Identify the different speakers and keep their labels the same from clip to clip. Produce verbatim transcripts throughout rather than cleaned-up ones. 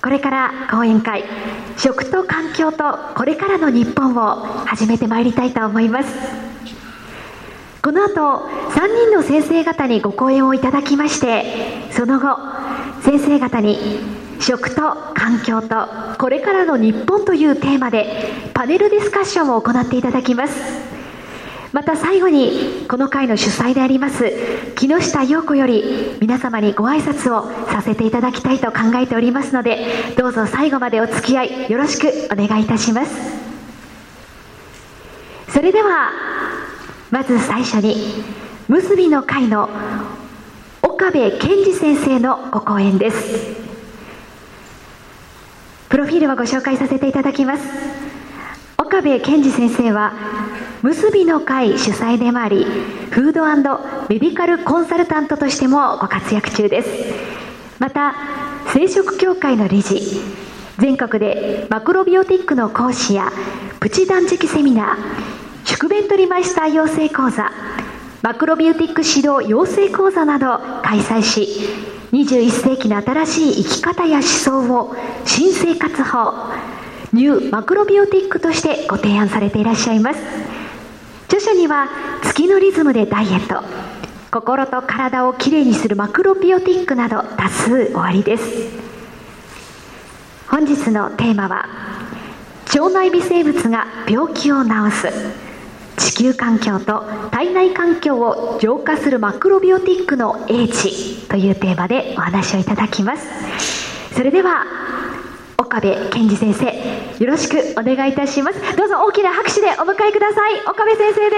Speaker 1: これから講演会食と環境とこれからの日本を始めてまいりたいと思います。この後さんにんの先生方にご講演をいただきまして、その後先生方に食と環境とこれからの日本というテーマでパネルディスカッションを行っていただきます。また最後にこの会の主催であります木下陽子より皆様にご挨拶をさせていただきたいと考えておりますので、どうぞ最後までお付き合いよろしくお願いいたします。それではまず最初に結びの会の岡部健二先生のご講演です。プロフィールをご紹介させていただきます。岡部健二先生は結びの会主催でもあり、フード&メディカルコンサルタントとしてもご活躍中です。また生殖協会の理事、全国でマクロビオティックの講師やプチ断食セミナー、宿便取りマイスター養成講座、マクロビオティック指導養成講座など開催し、にじゅういっ世紀の新しい生き方や思想を新生活法ニューマクロビオティックとしてご提案されていらっしゃいます。著書には月のリズムでダイエット、心と体をきれいにするマクロビオティックなど多数おありです。本日のテーマは腸内微生物が病気を治す、地球環境と体内環境を浄化するマクロビオティックの英知というテーマでお話をいただきます。それでは岡部健二先生、よろしくお願いいたします。どうぞ大きな拍手でお迎えください。岡部先生です。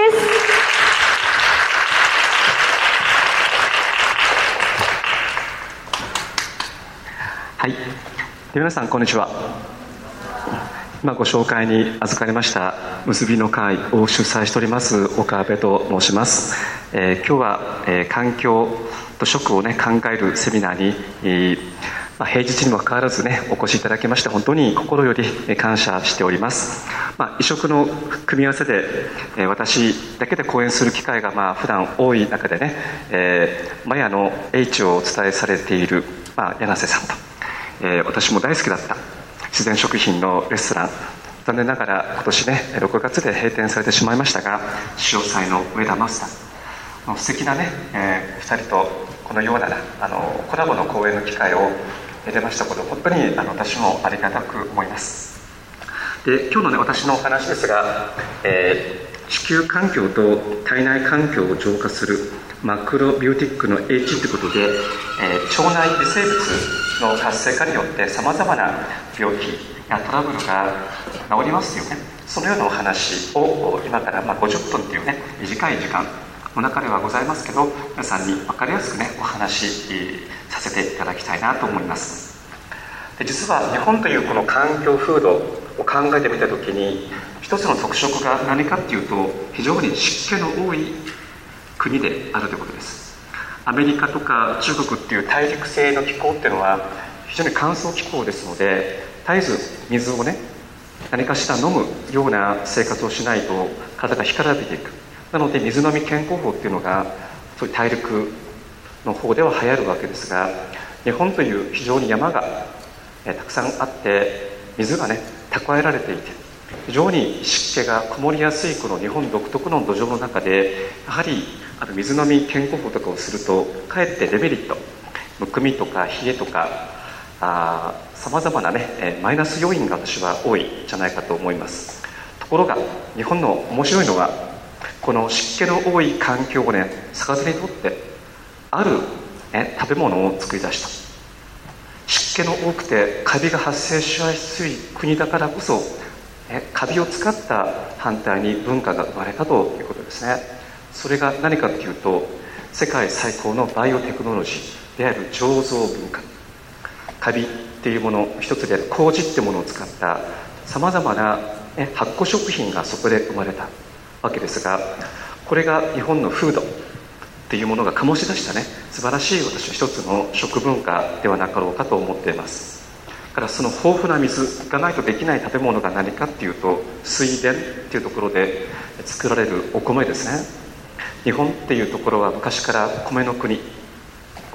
Speaker 2: はい、皆さんこんにちは。今ご紹介に預かりました結びの会を主催しております岡部と申します。えー、今日は、えー、環境と食を、ね、考えるセミナーに、えーまあ、平日にもかかわらず、ね、お越しいただきまして本当に心より感謝しております。まあ、異色の組み合わせで、えー、私だけで講演する機会が、まあ、普段多い中でね、えー、マヤの H をお伝えされている、まあ、柳瀬さんと、えー、私も大好きだった自然食品のレストラン、残念ながら今年ねろくがつで閉店されてしまいましたが、潮祭の上田マスターの素敵なね、えー、ふたりとこのようなあのコラボの講演の機会を得れましたことを本当にあの私もありがたく思います。で、今日のね私のお話ですが、えー、地球環境と体内環境を浄化するマクロビオティックの英知ということで、えー、腸内微生物の活性化によってさまざまな病気やトラブルが治りますよね。そのようなお話を今からまあごじゅっぷんというね短い時間の中ではございますけど、皆さんに分かりやすくねお話しさせていただきたいなと思います。で、実は日本というこの環境風土を考えてみたときに一つの特色が何かっていうと、非常に湿気の多い国であるということです。アメリカとか中国っていう大陸性の気候っていうのは非常に乾燥気候ですので、絶えず水をね何かしら飲むような生活をしないと体が干からびていく。なので水飲み健康法っていうのがそういう大陸の方では流行るわけですが、日本という非常に山が、えたくさんあって水がね蓄えられていて非常に湿気がこもりやすいこの日本独特の土壌の中で、やはりあの水飲み健康法とかをするとかえってデメリット、むくみとか冷えとかさまざまなね、えマイナス要因が私は多いんじゃないかと思います。ところが日本の面白いのは、この湿気の多い環境をね逆手にとってある、ね、食べ物を作り出した。湿気の多くてカビが発生しやすい国だからこそ、ね、カビを使った反対に文化が生まれたということですね。それが何かというと、世界最高のバイオテクノロジーである醸造文化、カビっていうもの一つである麹ってものを使ったさまざまな、ね、発酵食品がそこで生まれたわけですが、これが日本の風土っていうものが醸し出したね素晴らしい私は一つの食文化ではなかろうかと思っています。だからその豊富な水がないとできない食べ物が何かっていうと、水田っていうところで作られるお米ですね。日本っていうところは昔から米の国、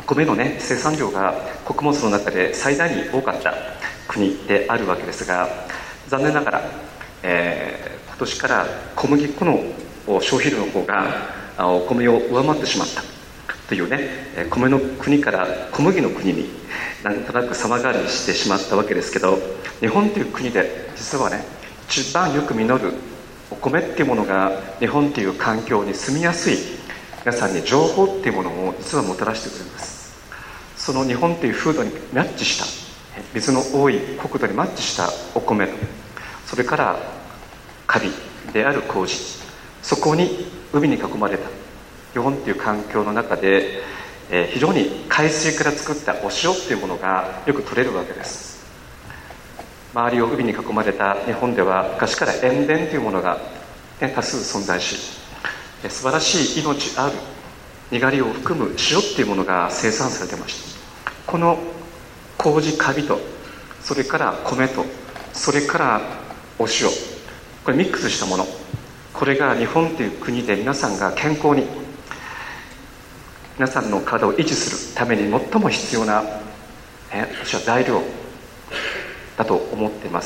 Speaker 2: 米の、ね、生産量が穀物の中で最大に多かった国であるわけですが、残念ながら、えー、今年から小麦粉の消費量の方がお米を上回ってしまったというね、米の国から小麦の国になんとなく様変わりしてしまったわけですけど、日本という国で実はね、一番よく実るお米っていうものが日本という環境に住みやすい皆さんに情報っていうものを実はもたらしてくれます。その日本という風土にマッチした水の多い国土にマッチしたお米と、それからカビである麹、そこに海に囲まれた日本という環境の中で、えー、非常に海水から作ったお塩っていうものがよく取れるわけです。周りを海に囲まれた日本では昔から塩田というものが、ね、多数存在し、素晴らしい命あるにがりを含む塩っていうものが生産されていました。この麹、カビと、それから米と、それからお塩、これミックスしたもの、これが日本という国で皆さんが健康に、皆さんの体を維持するために最も必要な、ね、私は材料だと思っています。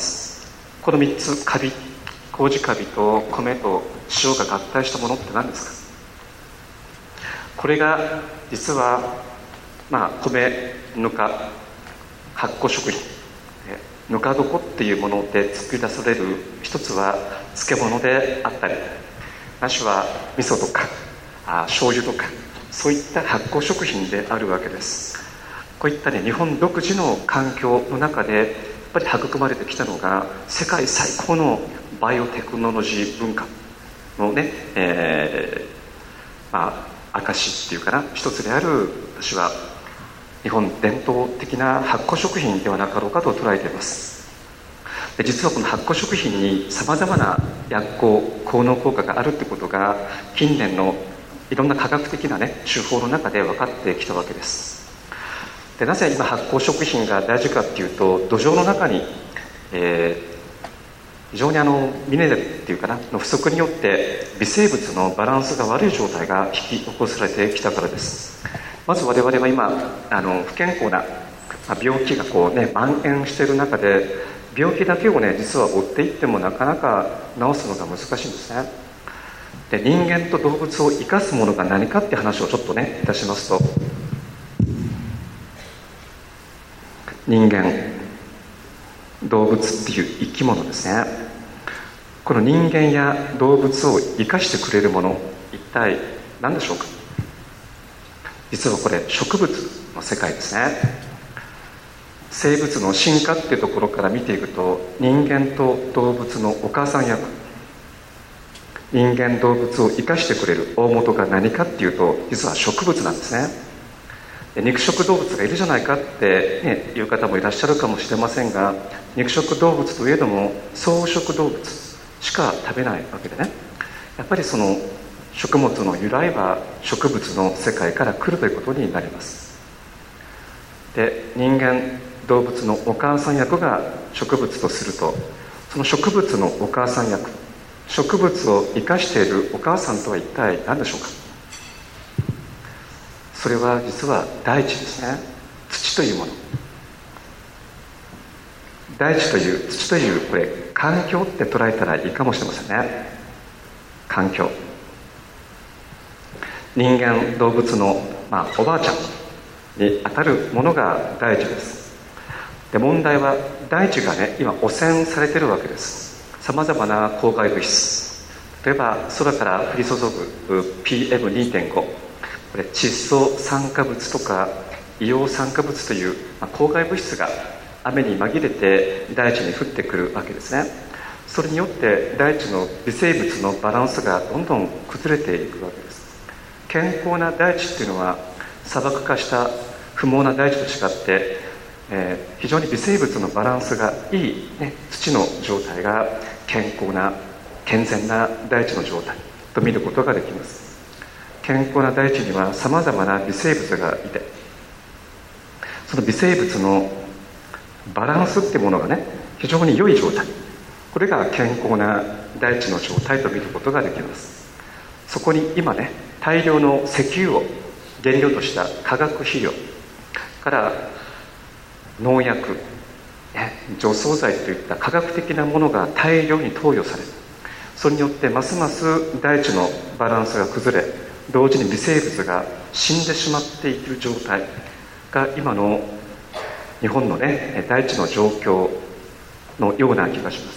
Speaker 2: このみっつ、カビ、麹カビと米と塩が合体したものって何ですか？これが実は、まあ、米、ぬか、発酵食品、ぬか床っていうもので作り出される、一つは漬物であったり、なしは味噌とかあ醤油とか、そういった発酵食品であるわけです。こういったね、日本独自の環境の中でやっぱり育まれてきたのが世界最高のバイオテクノロジー文化のね、えー、まあ証っていうかな、一つである、私は日本伝統的な発酵食品ではなかろうかと捉えています。で、実はこの発酵食品にさまざまな薬効、効能効果があるってことが近年のいろんな科学的な、ね、手法の中で分かってきたわけです。で、なぜ今発酵食品が大事かっていうと、土壌の中に、えー、非常にあのミネラルっていうかなの不足によって微生物のバランスが悪い状態が引き起こされてきたからです。まず我々は今あの不健康な病気がこう、ね、蔓延している中で、病気だけをね実は追っていってもなかなか治すのが難しいんですね。で、人間と動物を生かすものが何かって話をちょっとねいたしますと、人間、動物っていう生き物ですね。この人間や動物を生かしてくれるもの、一体何でしょうか？実はこれ植物の世界ですね。生物の進化っていうところから見ていくと、人間と動物のお母さん役、人間動物を生かしてくれる大元が何かっていうと、実は植物なんですね。肉食動物がいるじゃないかって、ね、いう方もいらっしゃるかもしれませんが、肉食動物といえども草食動物しか食べないわけでね、やっぱりその食物の由来は植物の世界から来るということになります。で、人間動物のお母さん役が植物とすると、その植物のお母さん役、植物を生かしているお母さんとは一体何でしょうか？それは実は大地ですね。土というもの、大地という土という、これ環境って捉えたらいいかもしれませんね。環境、人間動物の、まあ、おばあちゃんに当たるものが大地です。で、問題は大地がね今汚染されているわけです。さまざまな公害物質、例えば空から降り注ぐ ピーエムにてんご、 これ窒素酸化物とか硫黄酸化物という、まあ、公害物質が雨に紛れて大地に降ってくるわけですね。それによって大地の微生物のバランスがどんどん崩れていくわけです。健康な大地っていうのは砂漠化した不毛な大地と違って、えー、非常に微生物のバランスがいい、ね、土の状態が健康な健全な大地の状態と見ることができます。健康な大地にはさまざまな微生物がいて、その微生物のバランスっていうものがね非常に良い状態、これが健康な大地の状態と見ることができます。そこに今ね大量の石油を原料とした化学肥料から農薬、除草剤といった科学的なものが大量に投与される。それによってますます大地のバランスが崩れ、同時に微生物が死んでしまっている状態が今の日本のね大地の状況のような気がします。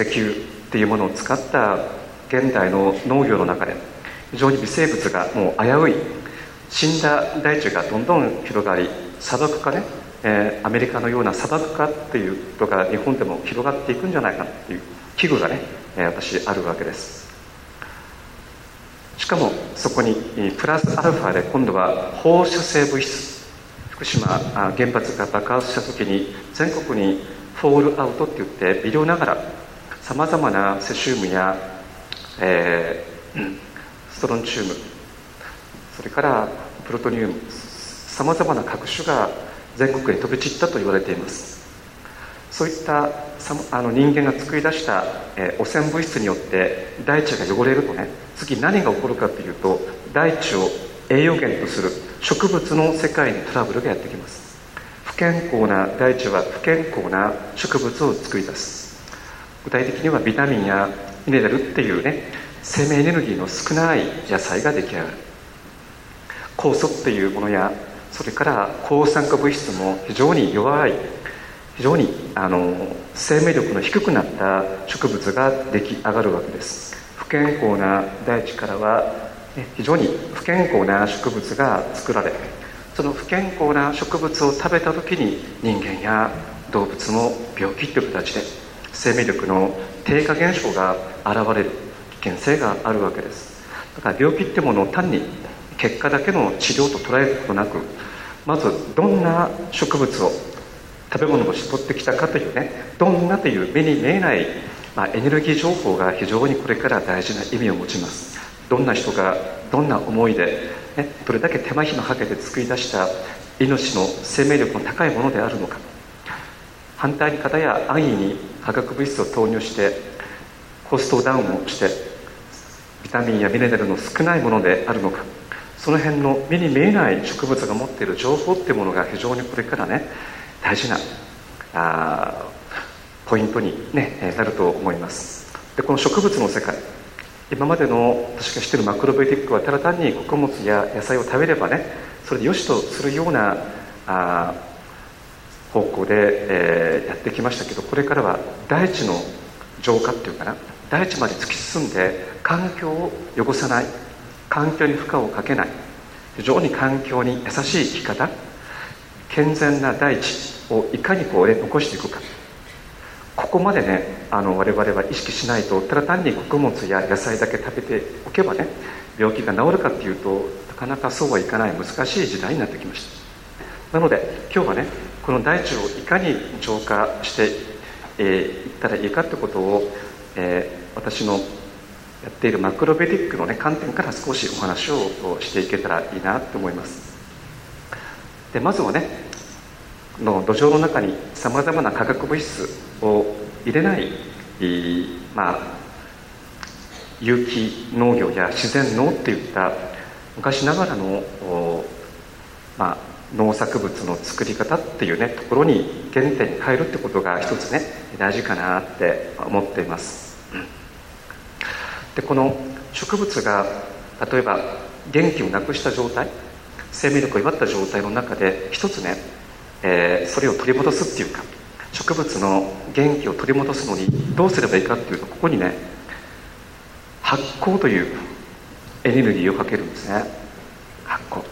Speaker 2: 石油っていうものを使った現代の農業の中で非常に微生物がもう危うい、死んだ大地がどんどん広がり、砂漠化ね、えー、アメリカのような砂漠化っていうことが日本でも広がっていくんじゃないかっていう危惧がね、えー、私あるわけです。しかもそこにプラスアルファで今度は放射性物質、福島原発が爆発した時に全国にフォールアウトって言って微量ながらさまざまなセシウムや、えー、ストロンチウム、それからプロトニウム、さまざまな核種が全国に飛び散ったと言われています。そういったあの人間が作り出した、えー、汚染物質によって大地が汚れるとね、次何が起こるかというと、大地を栄養源とする植物の世界にトラブルがやってきます。不健康な大地は不健康な植物を作り出す。具体的にはビタミンやミネラルっていうね、生命エネルギーの少ない野菜が出来上がる。酵素っていうものや、それから抗酸化物質も非常に弱い、非常にあの生命力の低くなった植物が出来上がるわけです。不健康な大地からは、ね、非常に不健康な植物が作られ、その不健康な植物を食べた時に人間や動物も病気という形で生命力の低下現象が現れる危険性があるわけです。だから病気ってものを単に結果だけの治療と捉えることなく、まずどんな植物を食べ物を絞ってきたかというね、どんなという目に見えない、まあ、エネルギー情報が非常にこれから大事な意味を持ちます。どんな人がどんな思いで、ね、どれだけ手間暇かけて作り出した命の生命力の高いものであるのか、反対に方や安易に化学物質を投入してコストダウンをしてビタミンやミネラルの少ないものであるのか、その辺の目に見えない植物が持っている情報っていうものが非常にこれからね大事なあポイントに、ね、なると思います。でこの植物の世界、今までの私が知っているマクロベティックはただ単に穀物や野菜を食べればね、それで良しとするようなあ方向で、えー、やってきましたけど、これからは大地の浄化っていうかな、大地まで突き進んで環境を汚さない、環境に負荷をかけない、非常に環境に優しい生き方、健全な大地をいかにこう、ね、残していくか、ここまでねあの我々は意識しないと、ただ単に穀物や野菜だけ食べておけばね病気が治るかっていうとなかなかそうはいかない難しい時代になってきました。なので今日はねこの大地をいかに浄化してい、えー、ったらいいかってことを、えー、私のやっているマクロベティックの、ね、観点から少しお話をしていけたらいいなと思います。でまずはねの土壌の中にさまざまな化学物質を入れない、まあ、有機農業や自然農っていった昔ながらの、まあ、農作物の作り方っていうねところに原点に変えるってことが一つね大事かなって思っています。でこの植物が例えば元気をなくした状態、生命力を奪った状態の中で一つね、えー、それを取り戻すっていうか、植物の元気を取り戻すのにどうすればいいかっていうと、ここにね発酵というエネルギーをかけるんですね。発酵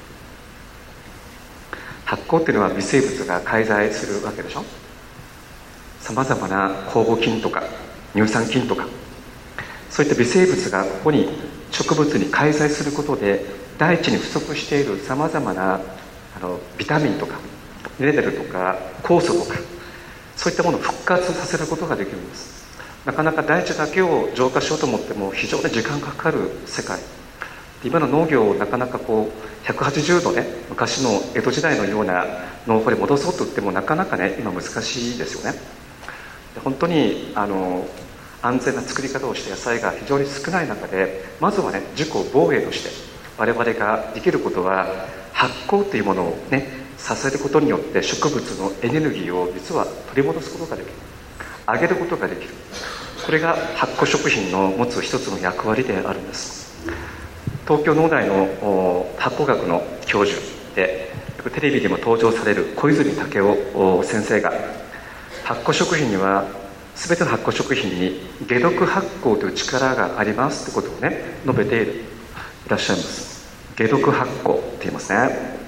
Speaker 2: 発酵っていうのは微生物が介在するわけでしょ。さまざまな酵母菌とか乳酸菌とか、そういった微生物がここに植物に介在することで大地に不足しているさまざまなあのビタミンとかミネラルとか酵素とか、そういったものを復活させることができるんです。なかなか大地だけを浄化しようと思っても非常に時間がかかる世界、今の農業をなかなかこうひゃくはちじゅうどね、昔の江戸時代のような農法に戻そうと言ってもなかなかね今難しいですよね。本当にあの安全な作り方をして野菜が非常に少ない中で、まずはね自己防衛として我々ができることは発酵というものをね支えることによって植物のエネルギーを実は取り戻すことができる、上げることができる。これが発酵食品の持つ一つの役割であるんです。東京農大の発酵学の教授でテレビでも登場される小泉武夫先生が、発酵食品には全ての発酵食品に解毒発酵という力がありますということをね述べていらっしゃいます。解毒発酵って言いますね。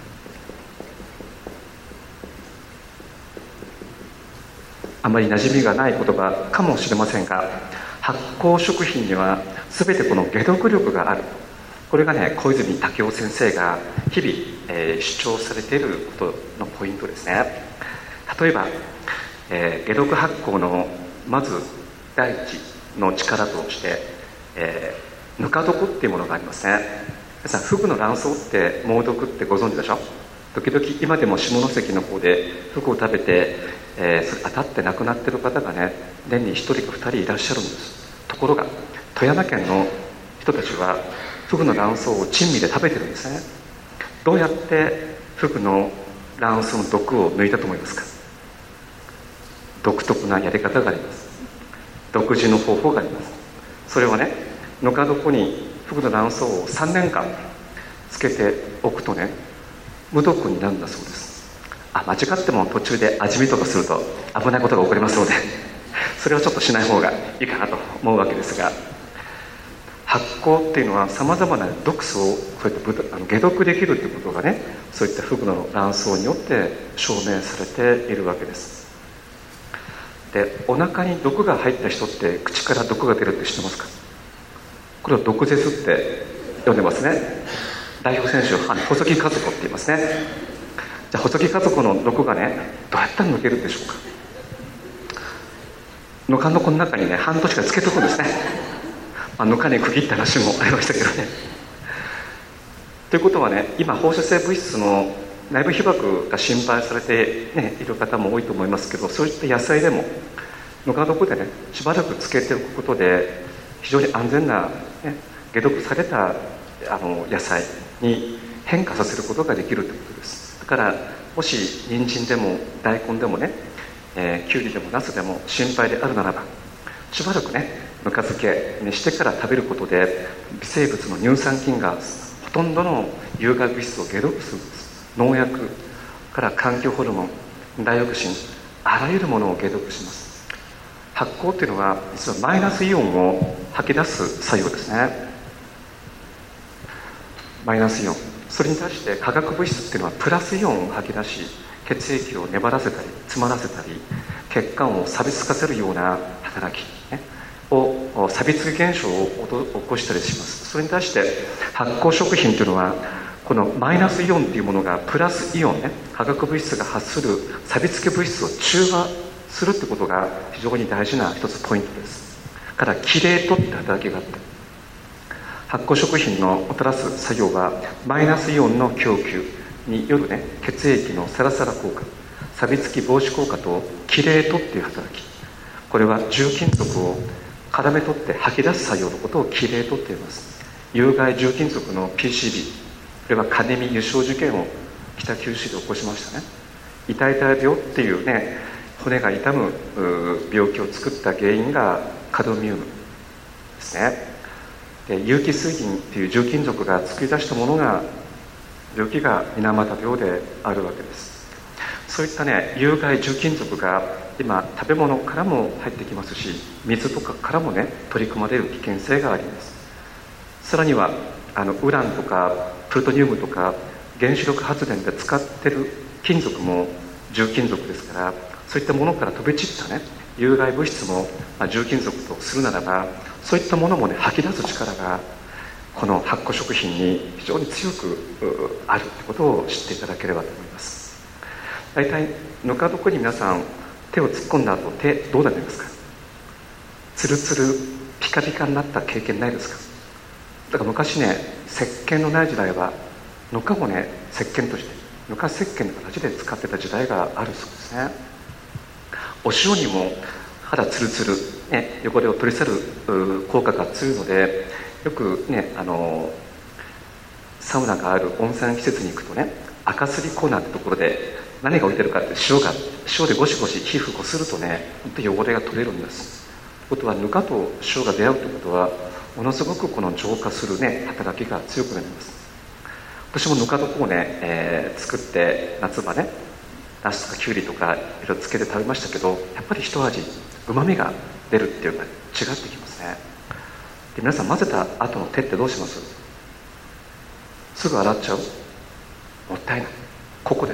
Speaker 2: あまり馴染みがない言葉かもしれませんが、発酵食品には全てこの解毒力がある。これがね小泉武夫先生が日々、えー、主張されていることのポイントですね。例えば、えー、解毒発酵のまず第一の力として、えー、ぬか床っていうものがありますね。皆さんフグの卵巣って猛毒ってご存知でしょ。時々今でも下関の方でフグを食べて、えー、それ当たって亡くなっている方がね年にひとりかふたりいらっしゃるんです。ところが富山県の人たちはフグの卵巣を珍味で食べてるんですね。どうやってフグの卵巣の毒を抜いたと思いますか。独特なやり方があります。独自の方法があります。それはねぬか床にフグの卵巣をさんねんかんつけておくとね無毒になるんだそうです。あ、間違っても途中で味見とかすると危ないことが起こりますのでそれはちょっとしない方がいいかなと思うわけですが、発酵っていうのはさまざまな毒素をこうやってあの解毒できるということがねそういったフグの卵巣によって証明されているわけです。で、お腹に毒が入った人って口から毒が出るって知ってますか。これを毒舌って呼んでますね。代表選手は細木数子って言いますね。じゃあ細木数子の毒がねどうやったら抜けるんでしょうか。ぬか床の中にね半年間つけておくんですね。まあ、ぬかに区切った話もありましたけどね。ということはね今放射性物質の内部被曝が心配されて、ね、いる方も多いと思いますけど、そういった野菜でもぬか床でねしばらくつけておくことで非常に安全な、ね、解毒されたあの野菜に変化させることができるということです。だからもし人参でも大根でもね、えー、きゅうりでもナスでも心配であるならばしばらくねぬか漬けにしてから食べることで微生物の乳酸菌がほとんどの有害物質を解毒するんです。農薬から環境ホルモン、ダイオキシン、あらゆるものを解毒します。発酵っていうのは実はマイナスイオンを吐き出す作用ですね。マイナスイオン、それに対して化学物質っていうのはプラスイオンを吐き出し血液を粘らせたり詰まらせたり血管を錆びつかせるような働き、ね、を錆びつき現象を起こしたりします。それに対して発酵食品というのはこのマイナスイオンというものがプラスイオンね化学物質が発する錆びつき物質を中和するってことが非常に大事な一つポイントです。からキレートって働きがあって発酵食品のもたらす作業はマイナスイオンの供給によるね血液のサラサラ効果、錆びつき防止効果とキレートっていう働き、これは重金属を絡め取って吐き出す作業のことをキレートって言います。有害重金属の ピーシービー、これはカネミ油症事件を北九州で起こしましたね。痛々病っていうね骨が痛む病気を作った原因がカドミウムですね。で有機水銀っていう重金属が作り出したものが病気が水俣病であるわけです。そういったね有害重金属が今食べ物からも入ってきますし水とかからもね取り組まれる危険性があります。さらにはあのウランとかプルトニウムとか原子力発電で使ってる金属も重金属ですから、そういったものから飛び散ったね有害物質も、まあ、重金属とするならばそういったものもね吐き出す力がこの発酵食品に非常に強くあるということを知っていただければと思います。大体ぬか床に皆さん手を突っ込んだ後手どうなりますか。ツルツルピカピカになった経験ないですか。だから昔ね石鹸のない時代はぬかをね石鹸としてぬか石鹸の形で使ってた時代があるそうですね。お塩にも肌ツルツル、ね、汚れを取り去る効果が強いのでよくねあのサウナがある温泉施設に行くとね、赤すりコーナーってところで何が置いてるかって、塩が塩でゴシゴシ皮膚こするとね、本当に汚れが取れるんです。ということは、ぬかと塩が出会うということは、ものすごくこの浄化するね働きが強くなります。私もぬか床をね、えー、作って夏場ね、ナスとかキュウリとかいろいろつけて食べましたけど、やっぱり一味うまみが出るっていうのが違ってきますね。で、皆さん混ぜた後の手ってどうします？すぐ洗っちゃう？もったいない。ここです。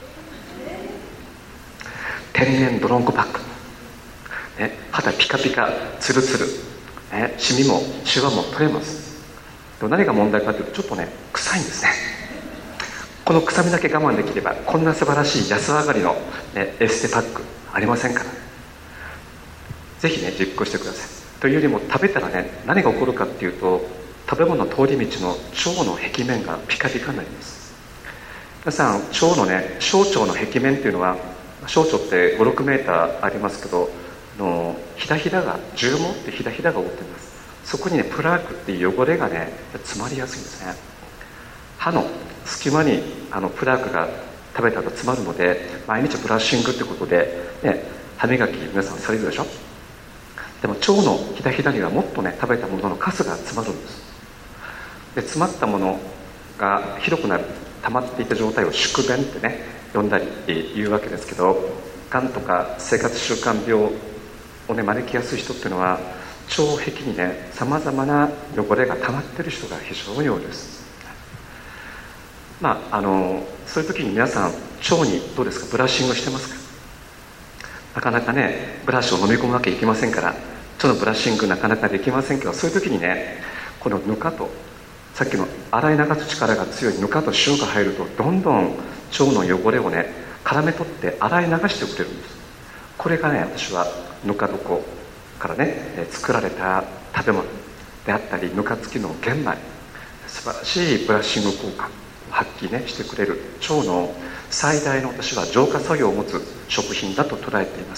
Speaker 2: 天然ドロンコパック、ね、肌ピカピカツルツル、ね、シミもシワも取れます。でも何が問題かというと、ちょっとね臭いんですね。この臭みだけ我慢できれば、こんな素晴らしい安上がりの、ね、エステパックありませんから、ぜひね実行してください。というよりも、食べたらね何が起こるかっていうと、食べ物の通り道の腸の壁面がピカピカになります。皆さん、腸のね小腸の壁面っていうのは、小腸ってご、ろくメーターありますけど、のひだひだが絨毛ってひだひだが覆っています。そこにねプラークっていう汚れがね詰まりやすいんですね。歯の隙間にあのプラークが食べた後詰まるので、毎日ブラッシングってことで、ね、歯磨き皆さんされるでしょ。でも腸のひだひだにはもっとね食べたもののカスが詰まるんです。で、詰まったものがひどくなる、溜まっていた状態を宿便ってね呼んだり言うわけですけど、がんとか生活習慣病をね招きやすい人っていうのは、腸壁にねさまざまな汚れが溜まっている人が非常に多いです。まああのそういう時に皆さん、腸にどうですか、ブラッシングしてますか？なかなかねブラシを飲み込むわけいきませんから、腸のブラッシングなかなかできませんけど、そういう時にね、このぬかと、さっきの洗い流す力が強いぬかと塩が入ると、どんどん腸の汚れをね絡め取って洗い流してくれるんです。これがね、私はぬか床からね作られた食べ物であったり、ぬか付きの玄米、素晴らしいブラッシング効果を発揮ねしてくれる、腸の最大の、私は浄化作用を持つ食品だと捉えています。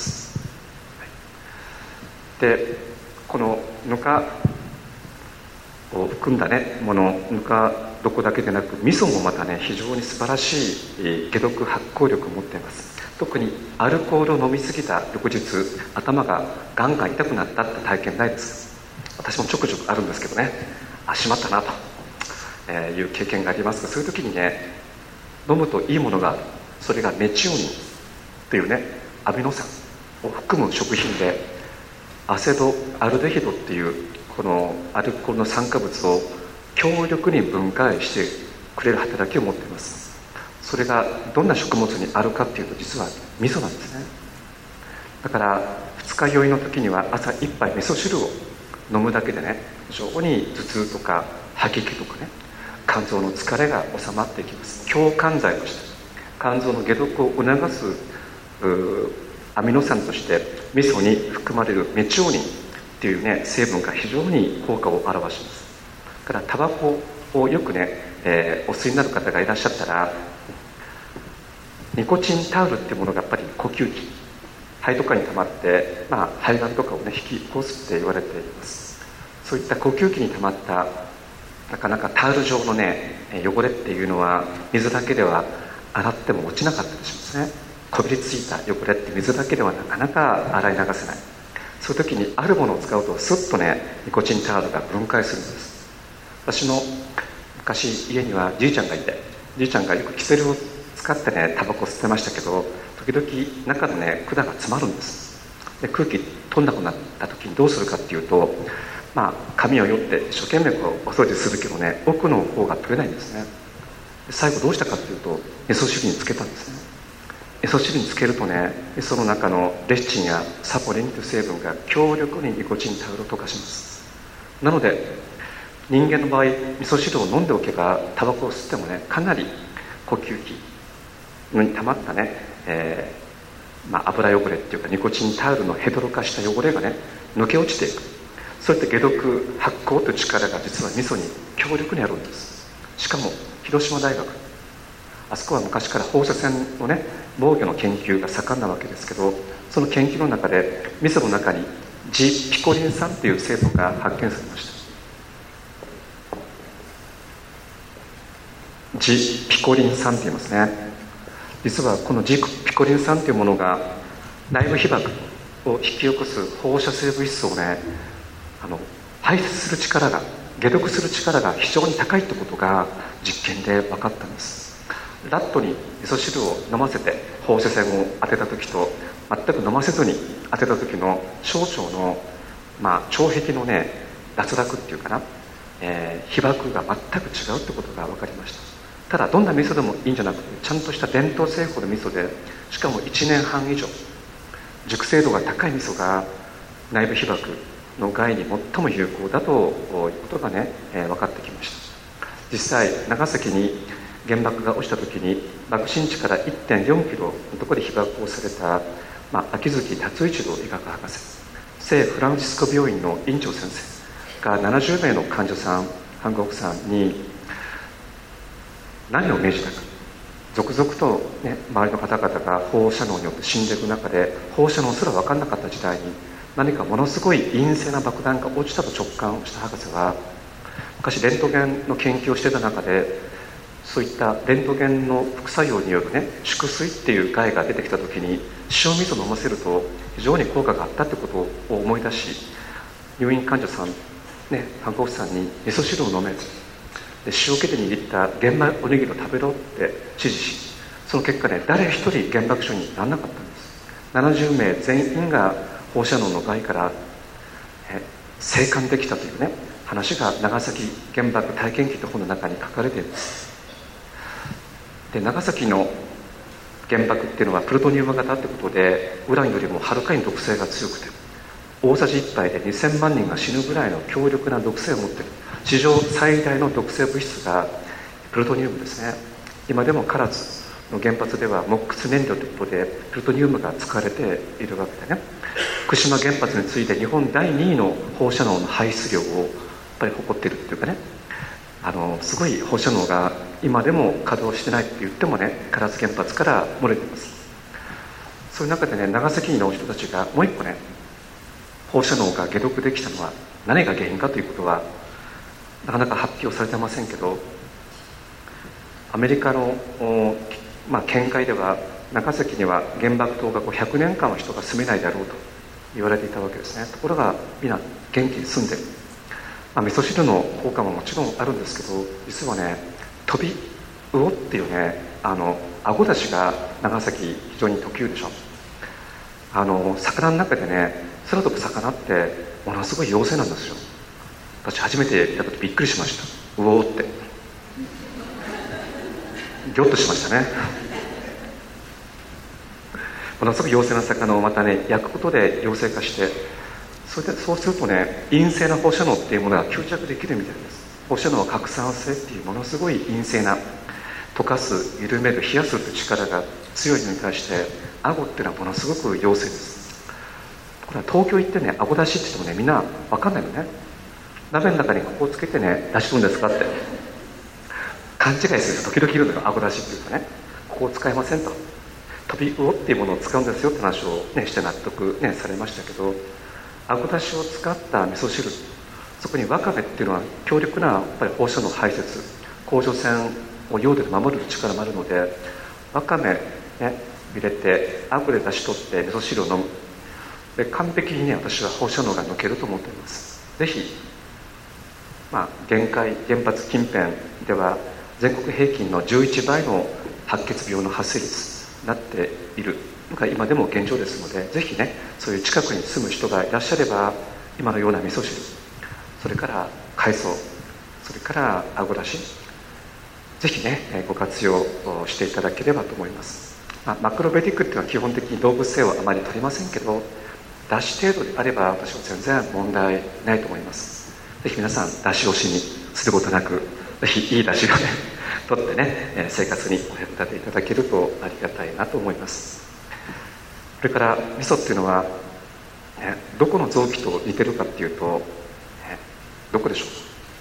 Speaker 2: で、このぬかを含んだねもの、ぬか床だけでなく味噌もまたね非常に素晴らしい解毒発酵力を持っています。特にアルコールを飲みすぎた翌日、頭がガンガン痛くなったって体験ないですか？私もちょくちょくあるんですけどね、あ、しまったなと、えー、いう経験がありますが、そういう時にね飲むといいものがある。それがメチオニンというねアミノ酸を含む食品で、アセドアルデヒドっていうこのアルコールの酸化物を強力に分解してくれる働きを持っています。それがどんな食物にあるかっていうと、実は味噌なんですね。だから二日酔いの時には朝一杯味噌汁を飲むだけでね、非常に頭痛とか吐き気とかね、肝臓の疲れが収まっていきます。強肝剤として肝臓の解毒を促すアミノ酸として、味噌に含まれるメチオニンっていうね成分が非常に効果を表します。だからタバコをよくね、えー、お吸いになる方がいらっしゃったら、ニコチンタオルっていうものがやっぱり呼吸器、肺とかに溜まって、まあ、肺がんとかをね引き起こすって言われています。そういった呼吸器に溜まったなかなかタオル状のね汚れっていうのは、水だけでは洗っても落ちなかったりしますね。こびりついた汚れって水だけではなかなか洗い流せない。そういう時にあるものを使うと、スッとねニコチンタオルが分解するんです。私の昔家にはじいちゃんがいて、じいちゃんがよくキセルを使ってねタバコ吸ってましたけど、時々中のね管が詰まるんです。で、空気通んなくなった時にどうするかっていうと、まあ髪をよって一生懸命こうお掃除するけどね、奥の方が取れないんですね。で、最後どうしたかっていうと、味噌汁につけたんですね。味噌汁につけるとね、味噌の中のレチチンやサポリンという成分が強力にニコチンタオルを溶かします。なので人間の場合、味噌汁を飲んでおけば、タバコを吸ってもね、かなり呼吸器に溜まったね、えーまあ、油汚れっていうかニコチンタオルのヘドロ化した汚れがね抜け落ちていく。そういった解毒発酵という力が実は味噌に強力にあるんです。しかも広島大学、あそこは昔から放射線のね防御の研究が盛んなわけですけど、その研究の中で味噌の中にジピコリン酸っていう成分が発見されました。 ジピコリン酸と言いますね。実はこのジピコリン酸というものが内部被曝を引き起こす放射性物質をね、あの排出する力が、解毒する力が非常に高いということが実験で分かったんです。ラットに味噌汁を飲ませて放射線を当てた時と、全く飲ませずに当てた時の小腸の、まあ、腸壁のね脱落っていうかな、えー、被曝が全く違うってことが分かりました。ただどんな味噌でもいいんじゃなくて、ちゃんとした伝統製法の味噌で、しかもいちねんはん以上熟成度が高い味噌が内部被曝の害に最も有効だということがね、えー、分かってきました。実際長崎に原爆が落ちた時に爆心地から いってんよんキロのところで被爆をされた、まあ、秋月達一郎医学博士、聖フランシスコ病院の院長先生がななじゅうめいの患者さん、看護婦さんに何を命じたか。続々と、ね、周りの方々が放射能によって死んでいく中で、放射能すら分からなかった時代に何かものすごい陰性な爆弾が落ちたと直感した博士は、昔レントゲンの研究をしていた中で、そういったレントゲンの副作用によるね縮水っていう害が出てきた時に、塩味噌を飲ませると非常に効果があったってことを思い出し、入院患者さん、ね、看護婦さんに味噌汁を飲め、で塩気で握った玄米おにぎりを食べろって指示し、その結果ね、誰一人原爆症にならなかったんです。ななじゅうめい全員が放射能の害からえ生還できたというね話が長崎原爆体験記という本の中に書かれています。で長崎の原爆っていうのはプルトニウム型ってことで、ウランよりもはるかに毒性が強くて、大さじいっぱいでにせんまんにんが死ぬぐらいの強力な毒性を持っている、史上最大の毒性物質がプルトニウムですね。今でも唐津の原発ではモックス燃料ということでプルトニウムが使われているわけでね、福島原発に次いで日本だいにいの放射能の排出量をやっぱり誇っているっていうかね、あのすごい放射能が今でも稼働してないって言ってもね、唐津原発から漏れています。そういう中でね、長崎の人たちがもう一個ね、放射能が解毒できたのは何が原因かということはなかなか発表されてませんけど、アメリカの、まあ、見解では長崎には原爆投下後ひゃくねんかんは人が住めないだろうと言われていたわけですね。ところがみんな元気に住んでる、まあ、味噌汁の効果ももちろんあるんですけど、実はね飛び魚っていうね、あの顎出しが長崎非常に特有でしょ。あの魚の中でね空飛ぶ魚ってものすごい妖精なんですよ。私初めて見た時びっくりしました。うおーってギョッとしましたね。ものすごい妖精な魚をまたね焼くことで妖精化して、それでそうするとね陰性な放射能っていうものが吸着できるみたいです。放射能は拡散性っていうものすごい陰性な、溶かす、緩める、冷やすって力が強いのに対して、顎っていうのはものすごく妖精です。これは東京行ってね顎出しって言ってもねみんな分かんないよね。鍋の中にここをつけてね出しるんですかって勘違いする人時々いるのよ。顎出しっていうとね、ここを使いませんと、飛び魚っていうものを使うんですよって話を、ね、して納得、ね、されましたけど、顎出しを使った味噌汁、そこにわかめっていうのは強力なやっぱり放射能排泄、甲状腺を陽で守る力もあるので、わかめ、ね、入れてアグで出し取って味噌汁を飲むで、完璧にね私は放射能が抜けると思っています。ぜひ、まあ、限界原発近辺では全国平均のじゅういちばいの白血病の発生率になっているのが今でも現状ですので、ぜひねそういう近くに住む人がいらっしゃれば、今のような味噌汁、それから海藻、それからあごだし、ぜひねご活用していただければと思います。まあ、マクロベティックっていうのは基本的に動物性はあまり取りませんけど、だし程度であれば私は全然問題ないと思います。ぜひ皆さんだし推しにすることなく、ぜひいいだしをね取ってね生活にお役立ていただけるとありがたいなと思います。それから味噌っていうのは、ね、どこの臓器と似てるかっていうと、ね、どこでしょう。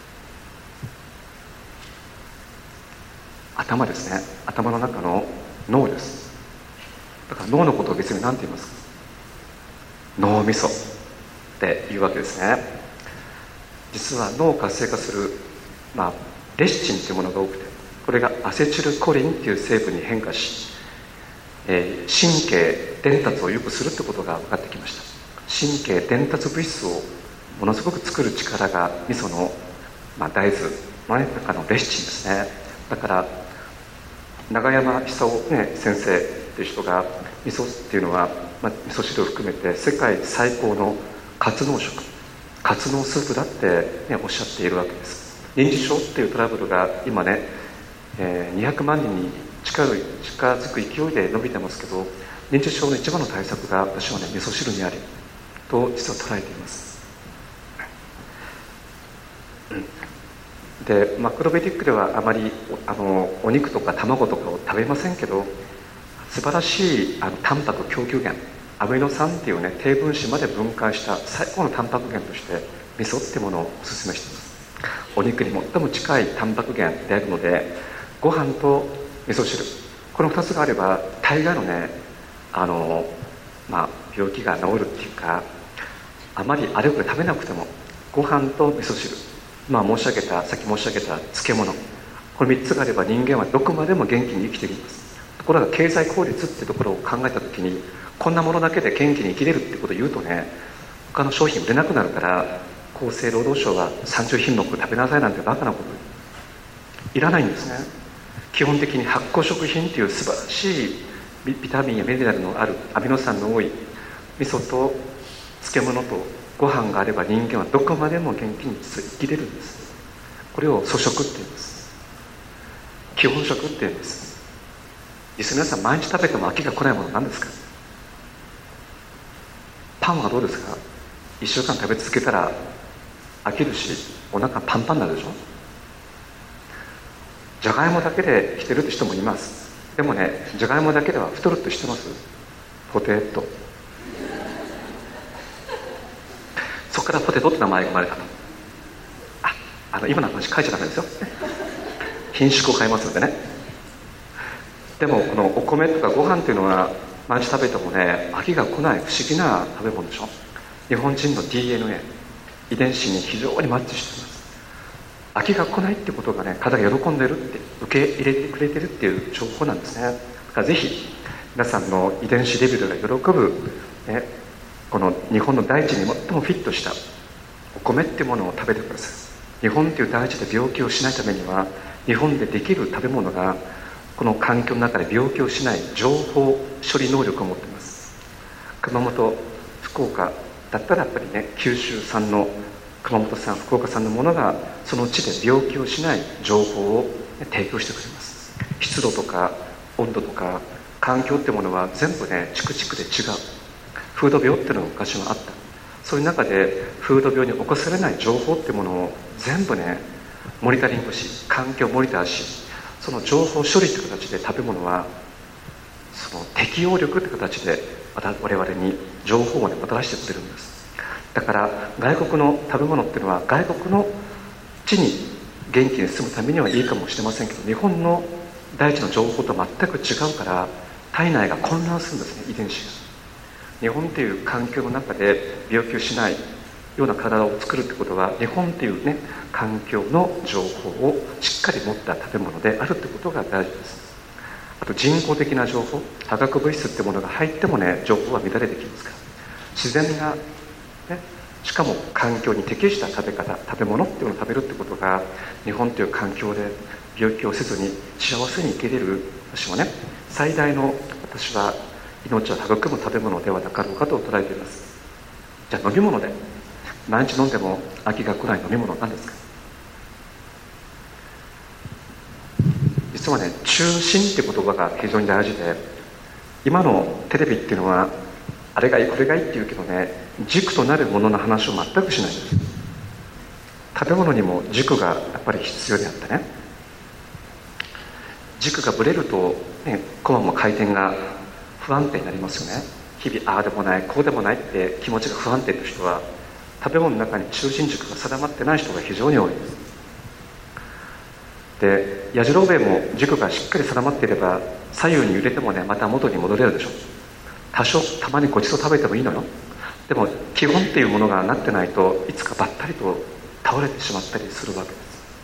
Speaker 2: 頭ですね。頭の中の脳です。だから脳のことを別に何て言いますか、脳みそっていうわけですね。実は脳を活性化する、まあ、レシチンというものが多くて、 これがアセチルコリンっていう成分に変化し、えー、神経伝達を良くするってことが分かってきました。神経伝達物質をものすごく作る力が味噌の、まあ、大豆の中のレシチンですね。だから永山久夫、ね、先生っていう人が味噌っていうのは、まあ、味噌汁を含めて世界最高の活農食、活農スープだって、ね、おっしゃっているわけです。認知症っていうトラブルが今ね、えー、にひゃくまんにんに近づく勢いで伸びてますけど、認知症の一番の対策が私はね味噌汁にあると実は捉えています。でマクロベティックではあまり お, あのお肉とか卵とかを食べませんけど、素晴らしいあのタンパク供給源アミノ酸っていうね低分子まで分解した最高のタンパク源として味噌ってものをお勧めしています。お肉に最も近いタンパク源であるので、ご飯と味噌汁、このふたつがあれば大概のねあの、まあ、病気が治るっていうか、あまりあれこれ食べなくてもご飯と味噌汁、まあ、申し上げたさっき申し上げた漬物、これみっつがあれば人間はどこまでも元気に生きていきます。ところが経済効率ってところを考えた時に、こんなものだけで元気に生きれるってことを言うとね、他の商品売れなくなるから、厚生労働省はさんじゅうひんもく食べなさいなんてバカなこといらないんですね。基本的に発酵食品っていう素晴らしいビタミンやミネラルのあるアミノ酸の多い味噌と漬物とご飯があれば人間はどこまでも元気に生きれるんです。これを粗食って言うんです。基本食って言うんです。実際皆さん毎日食べても飽きが来ないもの何ですか？パンはどうですか？いっしゅうかん食べ続けたら飽きるしお腹パンパンになるでしょ。じゃがいもだけで生きてるって人もいます。でもね、じゃがいもだけでは太るって知ってます？ポテト。そこからポテトって名前が生まれたと。あ、あの今の話書いちゃダメですよ。品種を変えますのでね。でもこのお米とかご飯っていうのは毎日食べてもね飽きが来ない不思議な食べ物でしょ。日本人の ディーエヌエー 遺伝子に非常にマッチしています。飽きが来ないってことがね、体が喜んでるって受け入れてくれてるっていう情報なんですね。だからぜひ皆さんの遺伝子レベルが喜ぶ、ね、この日本の大地に最もフィットしたお米っていうものを食べてください。日本っていう大地で病気をしないためには、日本でできる食べ物がこの環境の中で病気をしない情報処理能力を持っています。熊本、福岡だったらやっぱりね、九州産の熊本産、福岡産のものがその地で病気をしない情報を提供してくれます。湿度とか温度とか環境ってものは全部ね、地区地区で違う。風土病っていうのが昔はあった。そういう中で風土病に起こされない情報ってものを全部ね、モニタリングし、環境をモニターし、その情報処理って形で食べ物はその適応力って形で我々に情報をね、もたらしてくれるんです。だから外国の食べ物っていうのは外国の地に元気に住むためにはいいかもしれませんけど、日本の大地の情報と全く違うから体内が混乱するんですね、遺伝子が。日本っていう環境の中で病気をしないような体を作るってことは、日本っていうね、環境の情報をしっかり持った食べ物であるってことが大事です。あと人工的な情報、化学物質ってものが入ってもね、情報は乱れてきますから、自然なね、しかも環境に適した食べ方、食べ物っていうのを食べるってことが、日本という環境で病気をせずに幸せに生きれる、私はね、最大の私は命を育む食べ物ではなかろうかと捉えています。じゃあ飲み物で毎日飲んでも飽きが来ない飲み物は何ですか？実はね、中心って言葉が非常に大事で、今のテレビっていうのはあれがいいこれがいいって言うけどね、軸となるものの話を全くしないんです。食べ物にも軸がやっぱり必要であってね、軸がぶれると、ね、コマも回転が不安定になりますよね。日々ああでもないこうでもないって気持ちが不安定という人は、食べ物の中に中心軸が定まってない人が非常に多いです。で、やじろべえも軸がしっかり定まっていれば左右に揺れてもね、また元に戻れるでしょ。多少たまにごちそう食べてもいいのよ。でも基本っていうものがなってないと、いつかばったりと倒れてしまったりするわけです。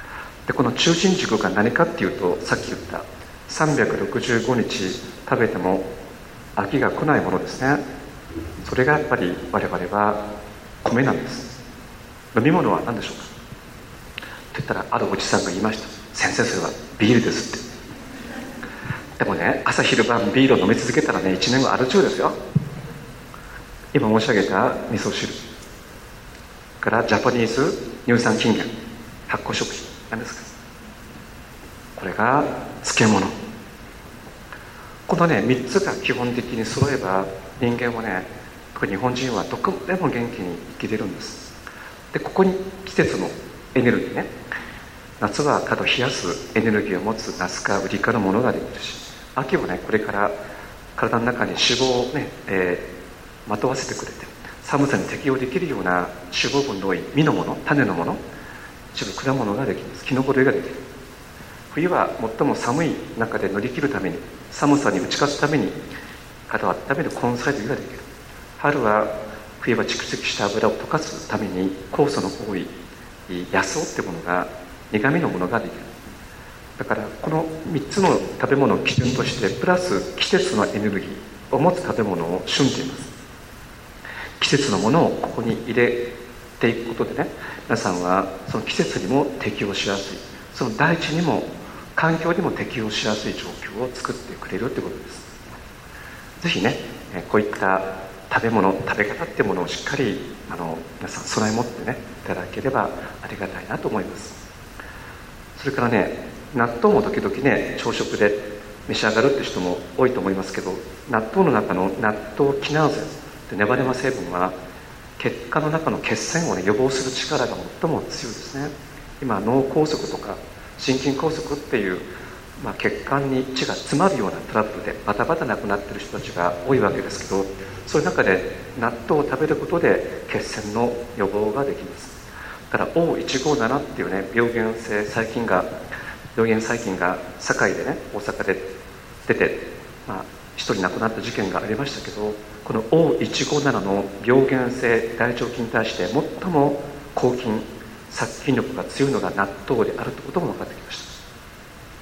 Speaker 2: でこの中心軸が何かっていうと、さっき言ったさんびゃくろくじゅうごにち食べても飽きが来ないものですね。それがやっぱり我々は米なんです。飲み物は何でしょうかって言ったら、あるおじさんが言いました。先生、それはビールですって。でもね、朝昼晩ビールを飲み続けたらね、いちねんごアル中ですよ。今申し上げた味噌汁からジャパニーズ乳酸菌源、発酵食品、何ですか、これが漬物。このねみっつが基本的に揃えば、人間はね、特に日本人はどこでも元気に生きてるんです。でここに季節のエネルギーね、夏は体を冷やすエネルギーを持つナス科ウリ科のものができるし、秋はねこれから体の中に脂肪をね、えーまとわせてくれて、寒さに適応できるような脂肪分の多い実のもの、種のもの、一部果物ができます。キノコ類ができる。冬は最も寒い中で乗り切るために、寒さに打ち勝つために体を温める根菜類ができる。春は冬は蓄積した油を溶かすために酵素の多い野草ってものが、苦味のものができる。だからこのみっつの食べ物を基準として、プラス季節のエネルギーを持つ食べ物を旬と言います。季節のものをここに入れていくことでね、皆さんはその季節にも適応しやすい、その大地にも環境にも適応しやすい状況を作ってくれるということです。ぜひね、こういった食べ物、食べ方っていうものをしっかりあの皆さん備え持ってねいただければありがたいなと思います。それからね、納豆も時々ね朝食で召し上がるって人も多いと思いますけど、納豆の中の納豆キナーゼ、ネバネバ成分は血管の中の血栓を、ね、予防する力が最も強いですね。今脳梗塞とか心筋梗塞っていう、まあ、血管に血が詰まるようなトラブルでバタバタ亡くなっている人たちが多いわけですけど、そういう中で納豆を食べることで血栓の予防ができます。だから オーいちごなな っていうね病原性細菌が病原細菌が堺でね大阪で出て、まあ、一人亡くなった事件がありましたけど、この オーいちごなな の病原性大腸菌に対して最も抗菌殺菌力が強いのが納豆であるということも分かってきました。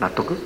Speaker 2: 納得？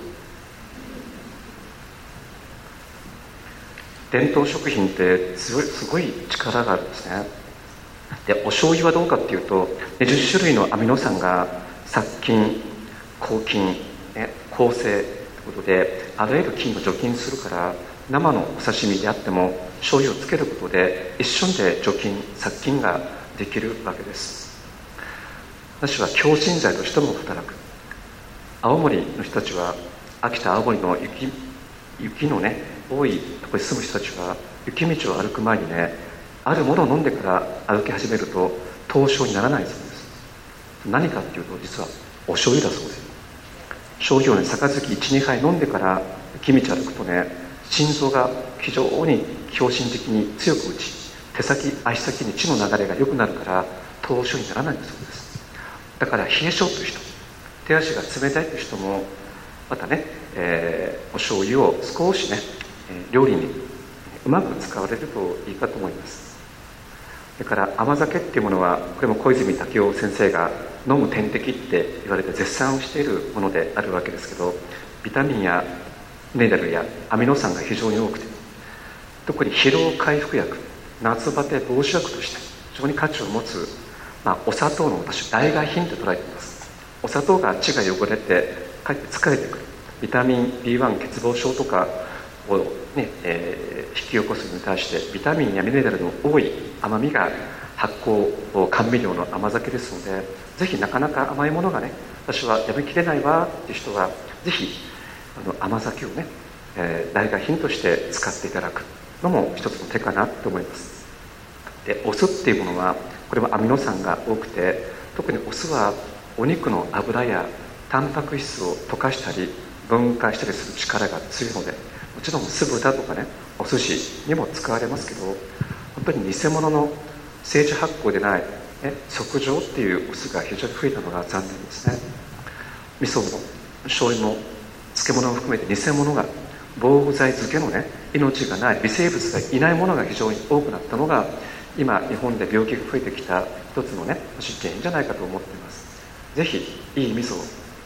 Speaker 2: 伝統食品って強いすごい力があるんですね。でお醤油はどうかっていうと、じゅっしゅるいのアミノ酸が殺菌、抗菌、ね、抗生ということであらゆる菌を除菌するから、生のお刺身であっても醤油をつけることで一瞬で除菌殺菌ができるわけです。私は強心剤としても働く。青森の人たちは、秋田青森の 雪, 雪のね多いところに住む人たちは雪道を歩く前にね、あるものを飲んでから歩き始めると凍傷にならないそうです。何かっていうと、実はお醤油だそうです。醤油をね杯 いち,に 杯飲んでから雪道歩くとね、心臓が非常に強心的に強く打ち、手先足先に血の流れが良くなるから凍傷にならないんだそうです。だから冷え性という人、手足が冷たいという人もまたね、えー、お醤油を少しね料理にうまく使われるといいかと思います。それから甘酒っていうものは、これも小泉武夫先生が飲む点滴って言われて絶賛しているものであるわけですけど、ビタミンやミネラルやアミノ酸が非常に多くて、特に疲労回復薬、夏バテ防止薬として非常に価値を持つ、まあ、お砂糖の私代替品と捉えています。お砂糖が血が汚れてかえって疲れてくる、ビタミン ビーワン 欠乏症とかを、ねえー、引き起こすに対してビタミンやミネラルの多い甘みが発酵甘味料の甘酒ですので、ぜひなかなか甘いものがね私はやめきれないわっていう人はぜひあの甘酒をね、えー、代替品として使っていただくのも一つの手かなと思います。でお酢っていうものはこれもアミノ酸が多くて、特にお酢はお肉の脂やタンパク質を溶かしたり分解したりする力が強いので、もちろん酢豚とかねお寿司にも使われますけど、本当に偽物の政治発酵でない、ね、即上っていうお酢が非常に増えたのが残念ですね。味噌も醤油も漬物を含めて偽物が、防腐剤漬けのね命がない微生物がいないものが非常に多くなったのが、今日本で病気が増えてきた一つのね原因じゃないかと思っています。ぜひいい味噌を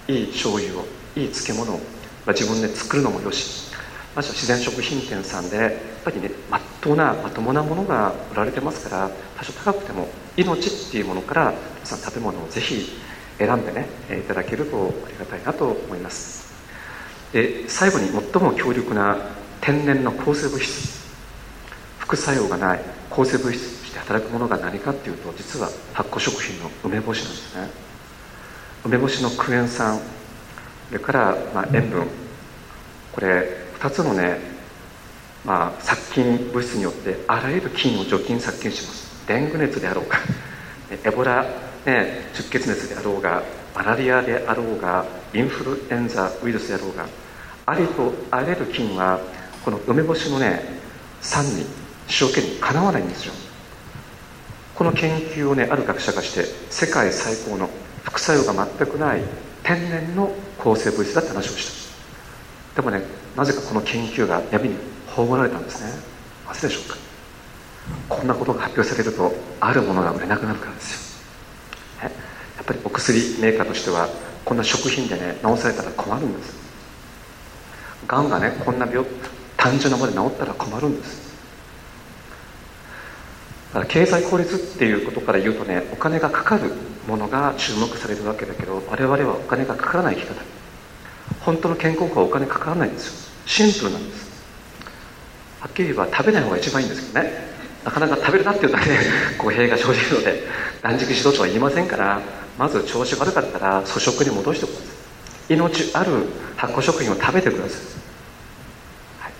Speaker 2: いい醤油を、いい漬物を自分で作るのもよし、まずは自然食品店さんでやっぱりね、まっとうなまともなものが売られてますから、多少高くても命っていうものから皆さん食べ物をぜひ選んでねいただけるとありがたいなと思います。で、最後に最も強力な天然の抗生物質、副作用がない抗生物質として働くものが何かっていうと、実は発酵食品の梅干しなんですね。梅干しのクエン酸、それから、まあ、塩分、これふたつのね、まあ、殺菌物質によってあらゆる菌を除菌殺菌します。デング熱であろうがエボラ、ね、出血熱であろうが、マラリアであろうが、インフルエンザウイルスであろうが、ありとあらゆる菌はこの梅干しのね酸に塩気にかなわないんですよ。この研究をねある学者がして、世界最高の副作用が全くない天然の抗生物質だって話をした。でもね、なぜかこの研究が闇に葬られたんですね。なぜでしょうか。こんなことが発表されると、あるものが売れなくなるからですよ。やっぱりお薬メーカーとしてはこんな食品でね治されたら困るんです。がんがねこんな病単純なもので治ったら困るんです。だから経済効率っていうことから言うとね、お金がかかるものが注目されるわけだけど、我々はお金がかからない生き方、本当の健康はお金かからないんですよ。シンプルなんです。はっきり言えば食べない方が一番いいんですけどね、なかなか食べるなっていうだけで語弊が生じるので断食指導長は言いませんから、まず調子悪かったら粗食に戻してください。命ある発酵食品を食べてください。はい、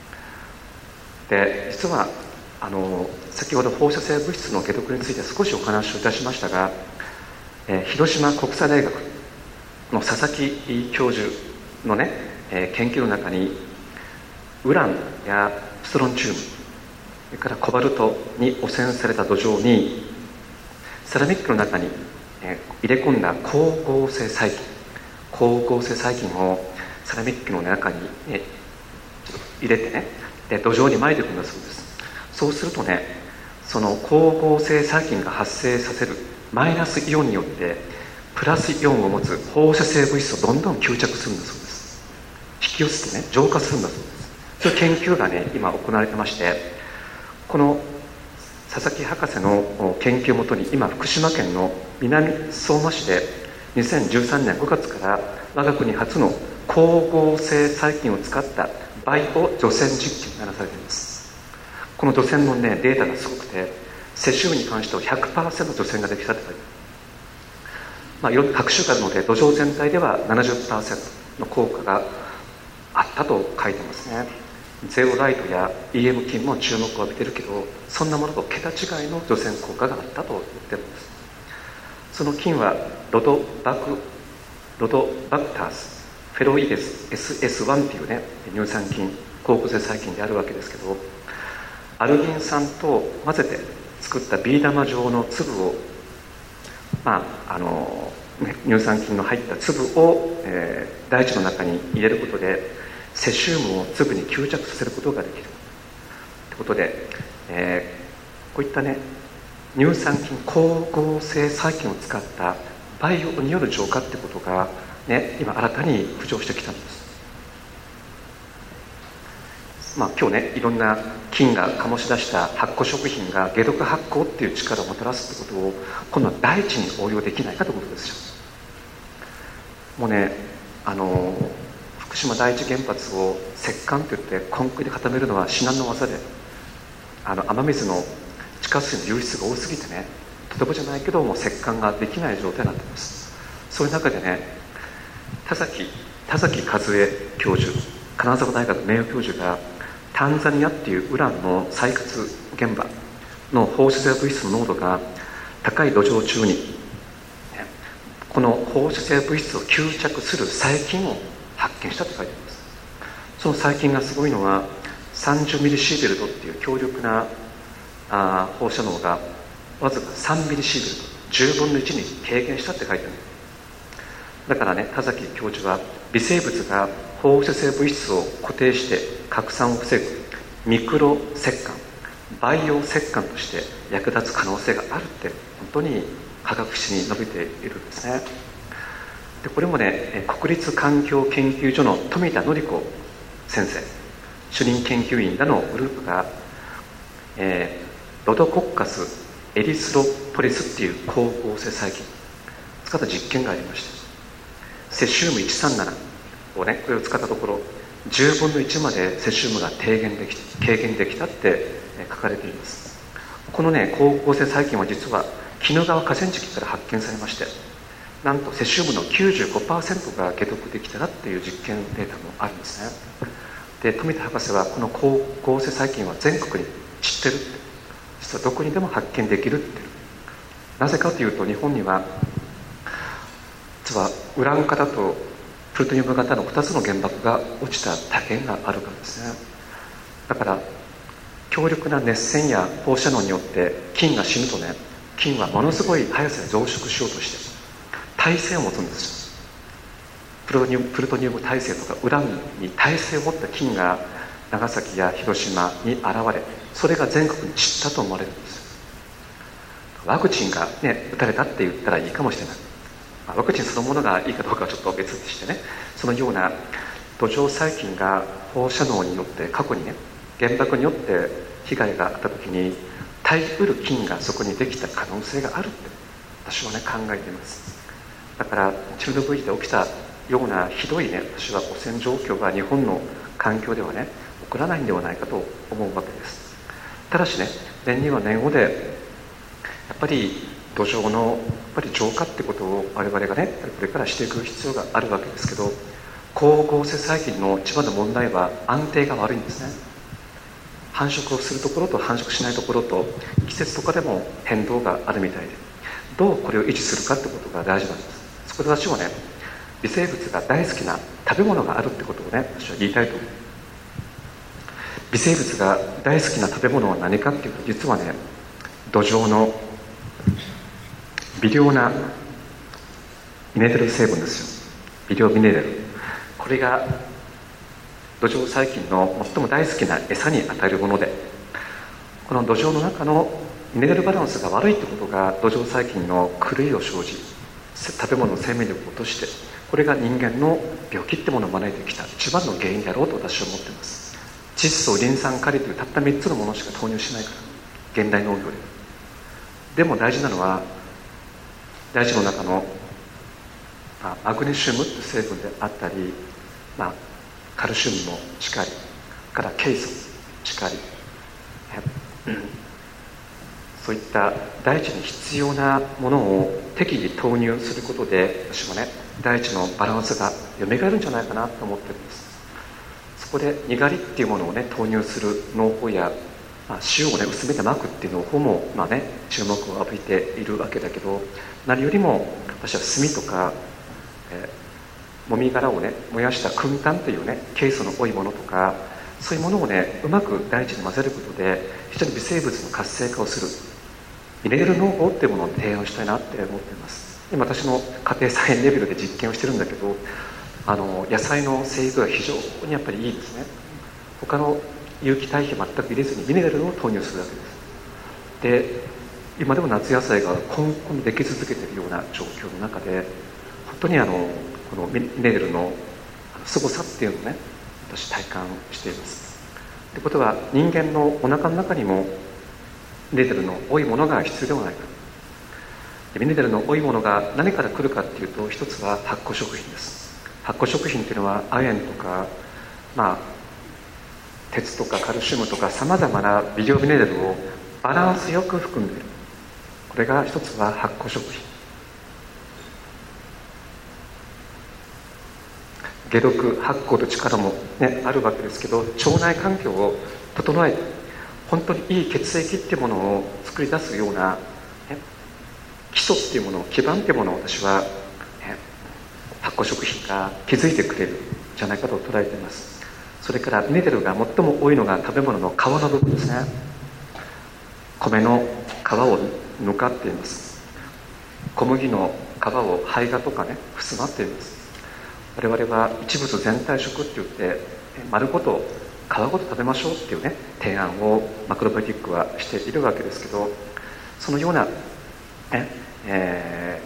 Speaker 2: で、実はあの先ほど放射性物質の解毒について少しお話をいたしましたが、えー、広島国際大学の佐々木教授のね、えー、研究の中にウランやストロンチウム、それからコバルトに汚染された土壌にセラミックの中に、えー、入れ込んだ光合成細菌光合成細菌をセラミックの中に、ね、ちょっと入れてね、で土壌に撒いていくんだそうです。そうするとね、その光合成細菌が発生させるマイナスイオンによってプラスイオンを持つ放射性物質をどんどん吸着するんだそうです。引き寄せてね浄化するんだそうです。そういう研究がね今行われてまして、この佐々木博士の研究をもとに今福島県の南相馬市でにせんじゅうさんねんごがつから我が国初の光合成細菌を使ったバイオ除染実験がなされています。この除染の、ね、データがすごくて、セシウムに関しては ひゃくパーセント 除染ができたって書いてある。まあ、いろんな各種があるので土壌全体では ななじゅっパーセント の効果があったと書いてますね。ゼオライトや イーエム 菌も注目を浴びてるけど、そんなものと桁違いの除染効果があったと言ってるんです。その菌はロドバクロドバクタースフェロイデス エスエスワン っていうね乳酸菌、光合成細菌であるわけですけど、アルギン酸と混ぜて作ったビー玉状の粒を、まああのね、乳酸菌の入った粒を、えー、大地の中に入れることでセシウムを粒に吸着させることができるということで、えー、こういったね乳酸菌光合成細菌を使ったバイオによる浄化ってことが、ね、今新たに浮上してきたんです。まあ、今日ねいろんな菌が醸し出した発酵食品が解毒発酵っていう力をもたらすってことを今度は大地に応用できないかということですよ。もうねあの福島第一原発を石棺といってコンクリで固めるのは至難の業で、あの雨水の地下水の流出が多すぎてね、とてもじゃないけどもう石棺ができない状態になっています。そういう中でね田崎田崎和恵教授、金沢大学名誉教授がタンザニアっていうウランの採掘現場の放射性物質の濃度が高い土壌中にこの放射性物質を吸着する細菌を発見したと書いてあります。その細菌がすごいのはさんじゅうミリシーベルトっていう強力なあ放射能がわずかさんミリシーベルト、じゅうぶんのいちに軽減したって書いてある。だからね田崎教授は微生物が放射性物質を固定して拡散を防ぐミクロ石棺、バイオ石棺として役立つ可能性があるって本当に科学史に述べているんですね。 でこれもね、国立環境研究所の富田典子先生、主任研究員らのグループが、えー、ロドコッカスエリスロポリスっていう光合成細菌を使った実験がありまして、セシウムいちさんななをね、これを使ったところじゅうぶんのいちまでセシウムが低減でき軽減できたって書かれています。このね、光合成細菌は実は鬼怒川河川敷から発見されまして、なんとセシウムの きゅうじゅうごパーセント が解毒できたらっていう実験データもあるんですね。で富田博士はこの光合成細菌は全国に散ってるって、実はどこにでも発見できるっていう。なぜかというと、日本には実はウラン型とプルトニウム型のふたつの原爆が落ちた多源があるからですね。だから強力な熱線や放射能によって菌が死ぬとね、菌はものすごい速さで増殖しようとして耐性を持つんですよ。プルトニウム、プルトニウム耐性とかウランに耐性を持った菌が長崎や広島に現れ、それが全国に散ったと思われるんですよ。ワクチンがね打たれたって言ったらいいかもしれない、まあ、ワクチンそのものがいいかどうかはちょっと別にしてね、そのような土壌細菌が放射能によって過去にね原爆によって被害があった時に耐えうる菌がそこにできた可能性があるって私はね考えています。だからチェルノブイリで起きたようなひどいね、私は汚染状況が日本の環境ではね起こらないんではないかと思うわけです。ただしね、年には年後でやっぱり土壌のやっぱり浄化ってことを我々がねこれからしていく必要があるわけですけど、光合成細菌の一番の問題は安定が悪いんですね。繁殖をするところと繁殖しないところと季節とかでも変動があるみたいで、どうこれを維持するかってことが大事なんです。そこで私はね、微生物が大好きな食べ物があるってことをね私は言いたいと思う。微生物が大好きな食べ物は何かっていうと、実はね土壌の微量なミネラル成分ですよ。微量ミネラル、これが土壌細菌の最も大好きな餌に与えるもので、この土壌の中のミネラルバランスが悪いってことが土壌細菌の狂いを生じ、食べ物の生命力を落として、これが人間の病気ってものを招いてきた一番の原因であろうと私は思っています。窒素、リン酸、カリというたったみっつのものしか投入しないから、現代農業で。でも大事なのは大地の中の、まあ、マグネシウムという成分であったり、まあ、カルシウムもしかりからケイ素しかり、うん、そういった大地に必要なものを適宜投入することで、私もね大地のバランスが蘇るんじゃないかなと思ってるんです。そこでにがりっていうものをね投入する農法や、まあ、塩をね薄めてまくっていう農法も、まあね、注目を浴びているわけだけど、何よりも私は炭とか、えー、もみ殻をね燃やした燻炭というねケイ素の多いものとか、そういうものをねうまく大地に混ぜることで非常に微生物の活性化をするミネラル農法っていうものを提案したいなって思っています。今私の家庭菜園レベルで実験をしてるんだけど、あの野菜の生育が非常にやっぱりいいですね。他の有機堆肥全く入れずにミネラルを投入するわけです。で今でも夏野菜がこんこんでき続けているような状況の中で、本当にあのこのミネラルの凄さっていうのをね私体感しています。ということは人間のお腹の中にもミネラルの多いものが必要ではないか。ミネラルの多いものが何から来るかっていうと、一つは発酵食品です。発酵食品っていうのは亜鉛とか、まあ、鉄とかカルシウムとかさまざまな微量ミネラルをバランスよく含んでいる。これが一つは発酵食品。解毒発酵と力も、ね、あるわけですけど、腸内環境を整えて本当にいい血液っていうものを作り出すような、ね、基礎っていうもの、基盤っていうものを私は、ね、発酵食品が築いてくれるんじゃないかと捉えています。それからミネラルが最も多いのが食べ物の皮の部分ですね。米の皮をぬかっています。小麦の皮を胚芽とかねふすまっています。我々は一物全体食って言って丸ごと皮ごと食べましょうっていうね提案をマクロバイオティックはしているわけですけど、そのような、ねえ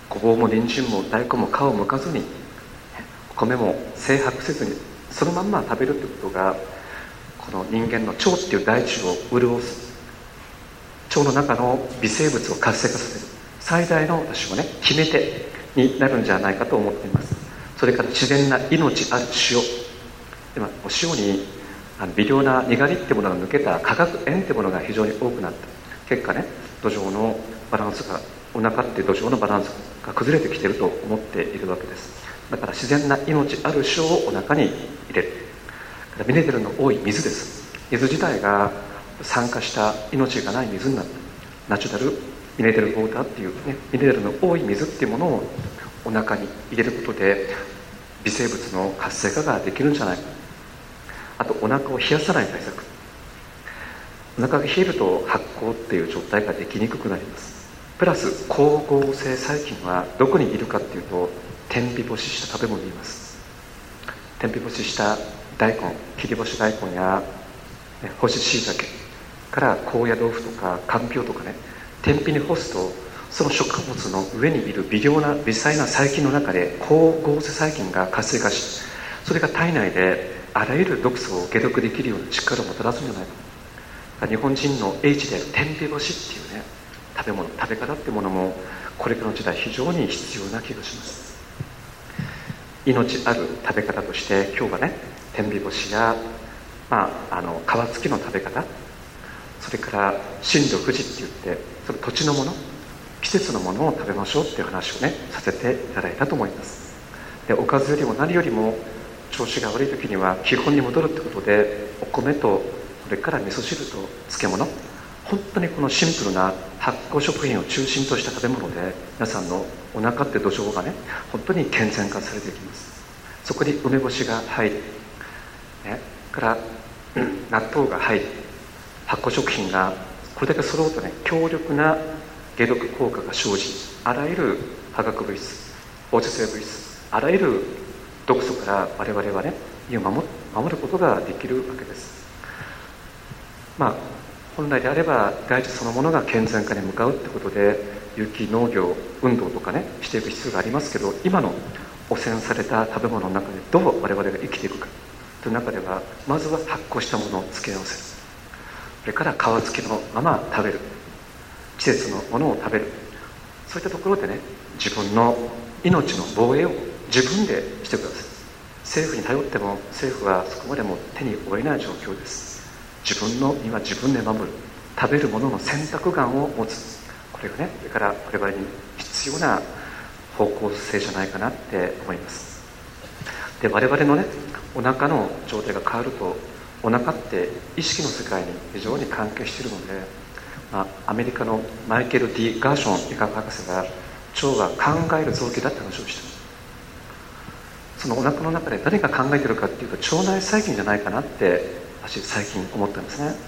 Speaker 2: ごぼうも人参も大根も皮を剥かずに、米も精白せずにそのまんま食べるということが、この人間の腸っていう大地を潤す、腸の中の微生物を活性化させる最大の私もね決め手になるんじゃないかと思っています。それから自然な命ある塩、今お塩にあの微量なにがりってものが抜けた化学塩ってものが非常に多くなった結果ね、土壌のバランスが、お腹っていう土壌のバランスが崩れてきていると思っているわけです。だから自然な命ある塩をお腹に入れる。ミネラルの多い水です。水自体が酸化した命がない水になったナチュラルミネラルウォーターっていう、ね、ミネラルの多い水っていうものをお腹に入れることで微生物の活性化ができるんじゃないか。あとお腹を冷やさない対策。お腹が冷えると発酵っていう状態ができにくくなります。プラス光合成細菌はどこにいるかっていうと、天日干しした食べ物にいます。天日干しした大根、切り干し大根や、ね、干し椎茸から高野豆腐とかかんぴょうとかね、天日に干すとその植物の上にいる微量な微細な細菌の中で光合成細菌が活性化し、それが体内であらゆる毒素を解毒できるような力をもたらすんじゃないか。日本人の英知である天日干しっていうね食べ物、食べ方っていうものもこれからの時代非常に必要な気がします。命ある食べ方として今日はね、天日干しや、まあ、あの皮付きの食べ方、それから新緑富士って言ってその土地のもの、季節のものを食べましょうっていう話をねさせていただいたと思います。でおかずよりも何よりも調子が悪い時には基本に戻るってことで、お米とそれから味噌汁と漬物、本当にこのシンプルな発酵食品を中心とした食べ物で皆さんのお腹って土壌がね本当に健全化されていきます。そこに梅干しが入り、ね、から、うん、納豆が入り、発酵食品がこれだけ揃うとね強力な解毒効果が生じ、あらゆる化学物質、放射性物質、あらゆる毒素から我々はね身を 守, 守ることができるわけです。まあ本来であれば大地そのものが健全化に向かうってことで有機農業運動とかねしていく必要がありますけど、今の汚染された食べ物の中でどう我々が生きていくかという中では、まずは発酵したものを付け合わせる、それから皮付きのまま食べる、季節のものを食べる、そういったところでね自分の命の防衛を自分でしてください。政府に頼っても政府はそこまでも手に負えない状況です。自分の身は自分で守る、食べるものの選択眼を持つ、これがねこれから我々に必要な方向性じゃないかなって思います。で我々のねお腹の状態が変わると、お腹って意識の世界に非常に関係しているので、まあ、アメリカのマイケル・ディ・ガーション医学博士が腸は考える臓器だって話をしています。そのお腹の中で誰が考えているかっていうと腸内細菌じゃないかなって私最近思ったんですね。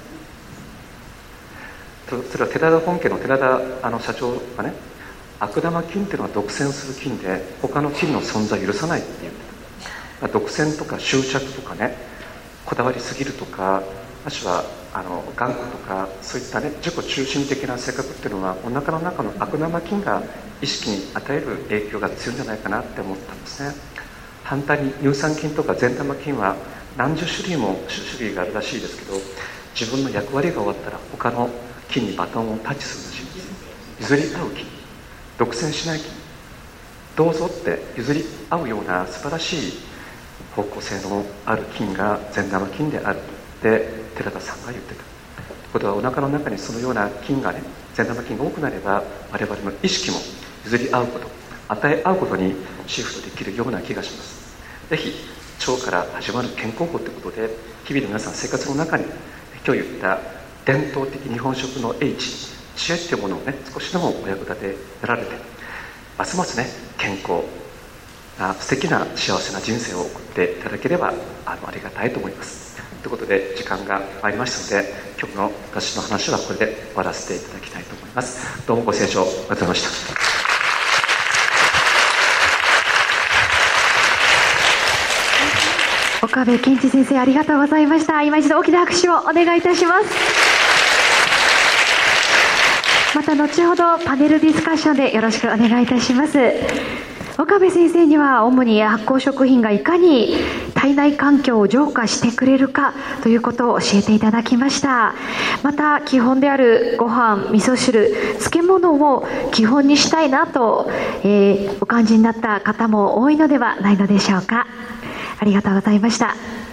Speaker 2: それは寺田本家の寺田あの社長がね、悪玉菌っていうのは独占する菌で他の菌の存在を許さないっていう、独占とか執着とかね、こだわりすぎるとか、もしはあの頑固とか、そういったね自己中心的な性格っていうのはお腹の中の悪玉菌が意識に与える影響が強いんじゃないかなって思ったんですね。反対に乳酸菌とか善玉菌は何十種類も種類があるらしいですけど、自分の役割が終わったら他の菌にバトンをタッチするらしいんです。譲り合う菌、独占しない菌、どうぞって譲り合うような素晴らしい方向性のある菌が善玉菌であるって寺田さんが言ってた。ということはお腹の中にそのような菌がね、善玉菌が多くなれば我々の意識も譲り合うこと、与え合うことにシフトできるような気がします。ぜひ腸から始まる健康法ということで、日々の皆さん生活の中に今日言った伝統的日本食の英知、知恵というものをね少しでもお役立てなられて、ますますね健康な素敵な幸せな人生を送っていただければ あのありがたいと思います。ということで時間が参りましたので、今日の私の話はこれで終わらせていただきたいと思います。どうもご清聴ありがとうございました。
Speaker 1: 岡部健二先生、ありがとうございました。今一度大きな拍手をお願いいたします。 また後ほどパネルディスカッションでよろしくお願いいたします。岡部先生には主に発酵食品がいかに体内環境を浄化してくれるかということを教えていただきました。また基本であるご飯、味噌汁、漬物を基本にしたいなと、えー、お感じになった方も多いのではないのでしょうか。ありがとうございました。